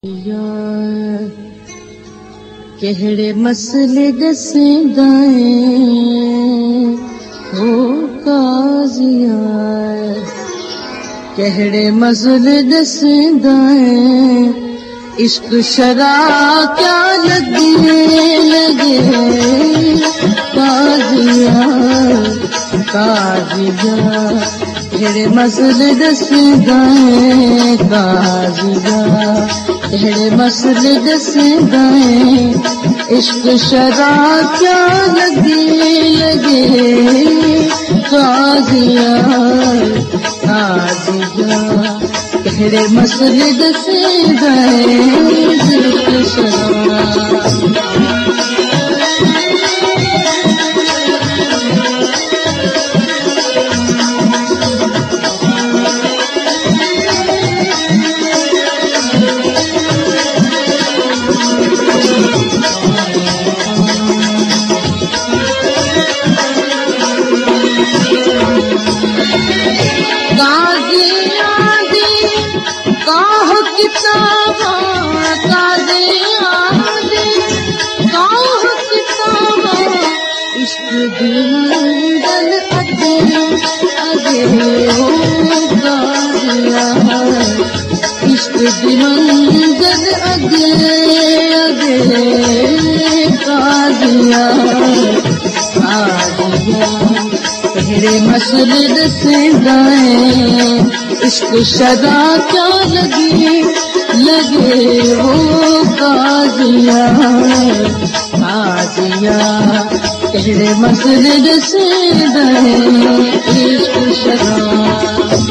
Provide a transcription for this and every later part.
यार केहड़े मसले दसेंदाए हो काजिया, केहड़े मसले दसेंदाए इश्क शरा क्या लगे काजिया काजिया, केहड़े मसले दसेंदाए काजिया, केहड़े मसले दसेंदाए इश्क शरा क्या लगे काजिया काजिया, केहड़े मसले दसेंदाए इश्क शरा। इश्क दिमंजन अगे काजिया काजिया, केहड़े मसले दसेंदाए इश्क शरा क्या लगे हो काजिया काजिया, केहड़े मसले दसेंदाए इश्क शरा।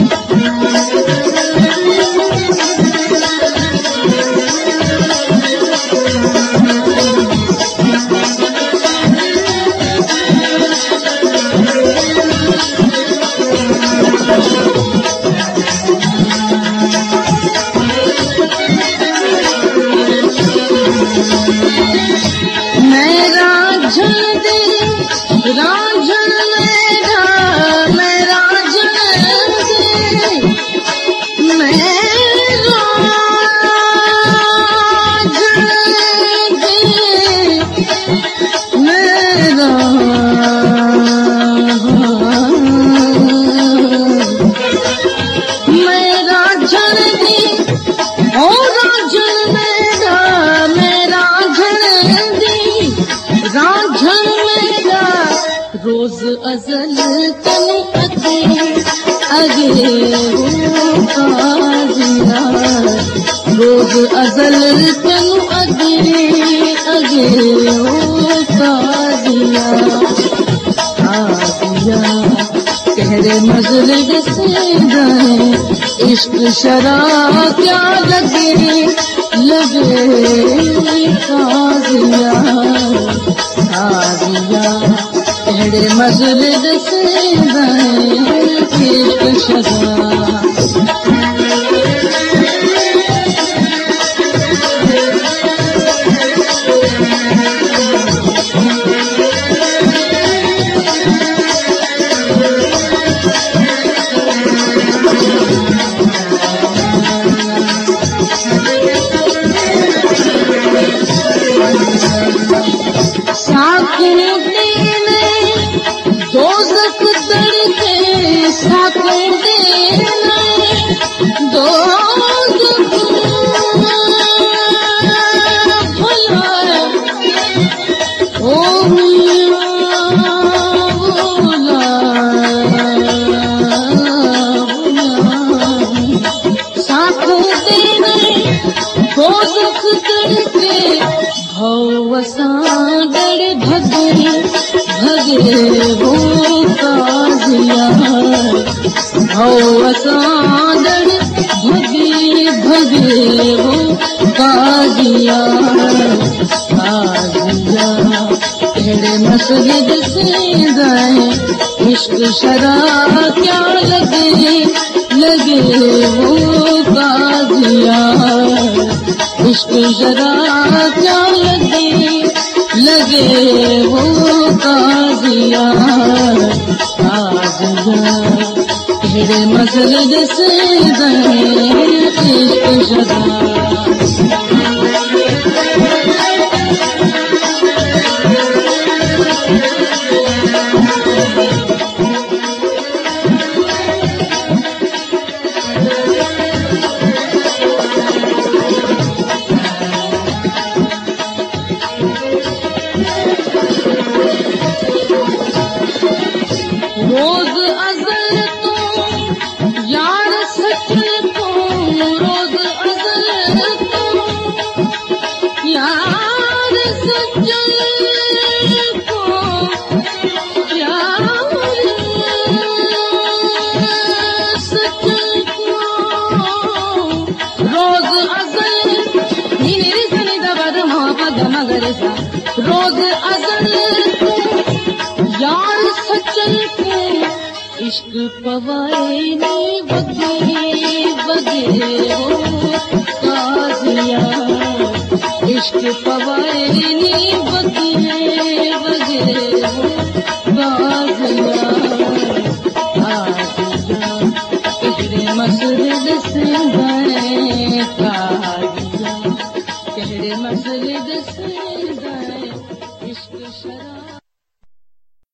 रोज अजल तनु अगे हो काजिया, रोज अजल तनु अगे हो काजिया काजिया, केहड़े मसले दसेंदाए इश्क शरा क्या लगे काजिया काजिया, केहड़े मसले दसेंदाए इश्क शरा। भगे हो काजिया भगे हो काजिया काजिया, केहड़े मसले दसेंदाए इश्क शरा क्या लगे हो काजिया, इश्क शरा क्या लगे हो काजिया काजिया, केहड़े मसजिद से गए इश्क शराब। रोज अज़ल तो यार सचल तो, रोज अज़ल तो यार सचल तो, यार सचल को रोज अज़ल नीरी सनी दबर मोहब्बत मगर सा रोज अज़ल तो यार सचल को इश्क पवाए नी बगे बगे हो काजिया, इश्क पवाए नी बगे बगे हो काजिया। काजिया तेरे मसजिद से गए, काजिया तेरे मसजिद से गए इश्क शराब।